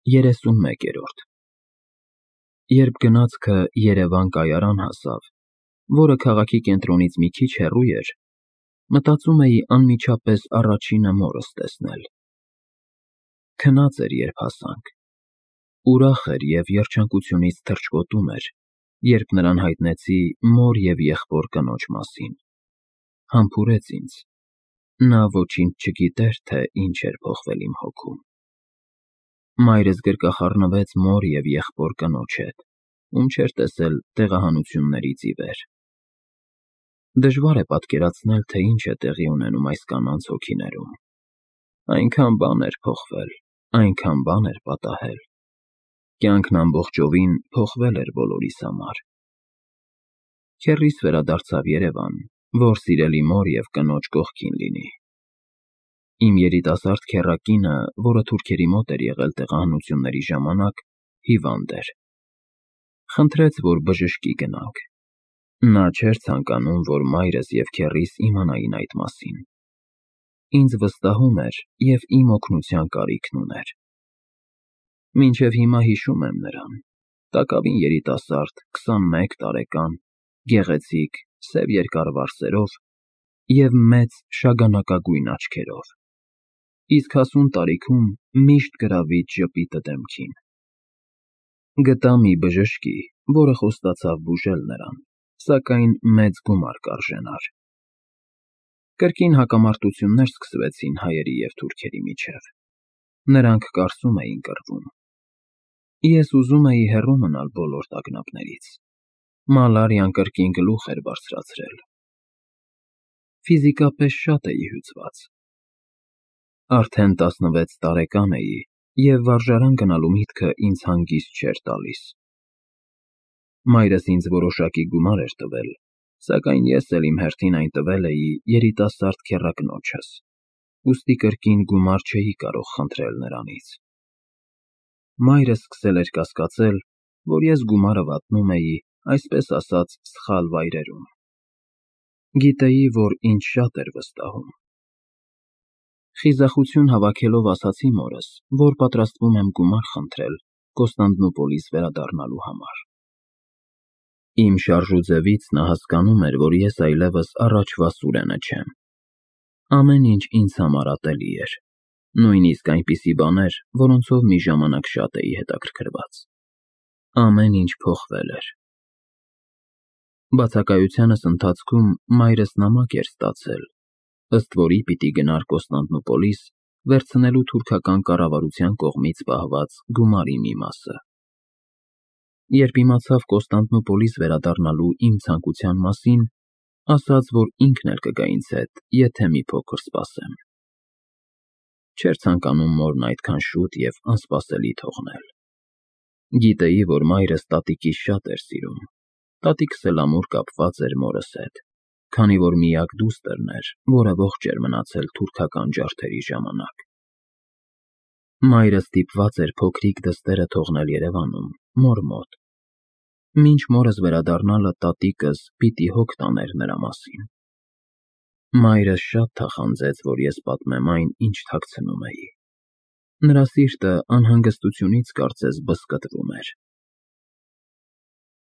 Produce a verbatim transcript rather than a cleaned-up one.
երեսունմեկերորդ Երբ գնացքը Երևան կայարան հասավ, որը քաղաքի կենտրոնից մի քիչ հեռու էր, մտածում էի անմիջապես առաջինը մորս տեսնել։ Քնած էր, երբ հասանք, ուրախ էր և երջանկությունից թռչկոտում էր, երբ նրան հայտնեցի մոր և եղբոր կնոջ մասին։ Համբուրեց ինձ, նա ոչինչ չգիտեր, թե ինչ էր փոխվել իմ հոգում։ Մայրս գրկախառնվեց մոր և եղբոր կնոջ հետ, ում չէր տեսել տեղահանություններից ի վեր։ Դժվար է պատկերացնել, թե ինչ է տեղի ունենում այս կանանց հոգիներում։ Այնքան բան էր փոխվել, այնքան բան էր պատահել։ Կյանքն ամբողջովին փոխվել էր բոլորիս համար։ Քեռիս վերադարձավ Երևան, որ սիրելի մոր և կնոջ կողքին լինի։ Իմ երիտասարդ քեռակինը, որը թուրքերի մոտ էր եղել տեղահանությունների ժամանակ, հիվանդ էր։ Խնդրեց, որ բժշկի գնանք։ Նա չէր ցանկանում, որ մայրս և քեռիս իմանային այդ մասին։ Ինձ վստահում էր և իմ օգնության կարիքն ուներ։ Մինչև հիմա հիշում եմ նրան, տակավին երիտասարդ, քսանմեկ տարեկան, գեղեցիկ, սև երկար վարսերով և մեծ շագանակագույն աչքերով, իսկ հասուն տարիքում միշտ գրավիչ ժպիտը դեմքին։ Գտա մի բժշկի, որը խոստացավ բուժել նրան, սակայն մեծ գումար կարժենար։ Կրկին հակամարտություններ սկսվեցին հայերի և թուրքերի միջև։ Նրանք կարծում էին կռվում։ Ես ուզում էի հեռու մնալ բոլոր տագնապներից։ Մալարիան կրկին գլուխ էր բարձրացրել։ Ֆիզիկապես շատ էի հյուծված։ Արդեն տասնվեց տարեկան էի, և վարժարան գնալու միտքը ինձ հանգիստ չէր տալիս։ Մայրս ինձ որոշակի գումար էր տվել, սակայն ես էլ իմ հերթին այն տվել էի երիտասարդ քեռակնոջս, ուստի կրկին գումար չէի կարող խնդրել նրանից։ Մայրս սկսել էր կասկածել, որ ես գումարը վատնում էի, այսպես ասած, սխալ վայրերում։ Գիտեի, որ ինձ շատ էր վստահում։ Խիզախություն հավաքելով ասացի մորս, որ պատրաստվում եմ գումար խնդրել Կոստանդնուպոլիս վերադառնալու համար։ Իմ շարժուձևից նա հասկանում էր, որ ես այլևս առաջվա Սուրենը չեմ։ Ամեն ինչ ինձ համար ատելի էր, նույնիսկ այնպիսի բաներ, որոնցով մի ժամանակ շատ էի հետաքրքրված։ Ամեն ինչ փոխվել էր։ Բացակայությանս ընթացքում մայրս նամակ էր ստացել, ըստ որի պիտի գնար Կոստանդնուպոլիս վերցնելու թուրքական կառավարության կողմից պահված գումարի մի մասը։ Երբ իմացավ Կոստանդնուպոլիս վերադառնալու իմ ցանկության մասին, ասաց, որ ինքն էլ կգա ինձ հետ, եթե մի փոքր սպասեմ։ Չէր ցանկանում մորն այդքան շուտ և անսպասելի թողնել։ Գիտեի, որ մայրս տատիկիս շատ էր սիրում, տատիկս էլ ամուր կապված էր մորս հետ, քանի որ միակ դուստրն էր, որը ողջ էր մնացել թուրքական ջարդերի ժամանակ։ Մայրս ստիպված էր փոքրիկ դստերը թողնել Երևանում, մոր մոտ։ Մինչ մորս վերադառնալը տատիկս պիտի հոգ տաներ նրա մասին։ Մայրս շատ թախանձեց, որ ես պատմեմ այն, ինչ թաքցնում էի։ Նրա սիրտը անհանգստությունից կարծես բզկտվում էր։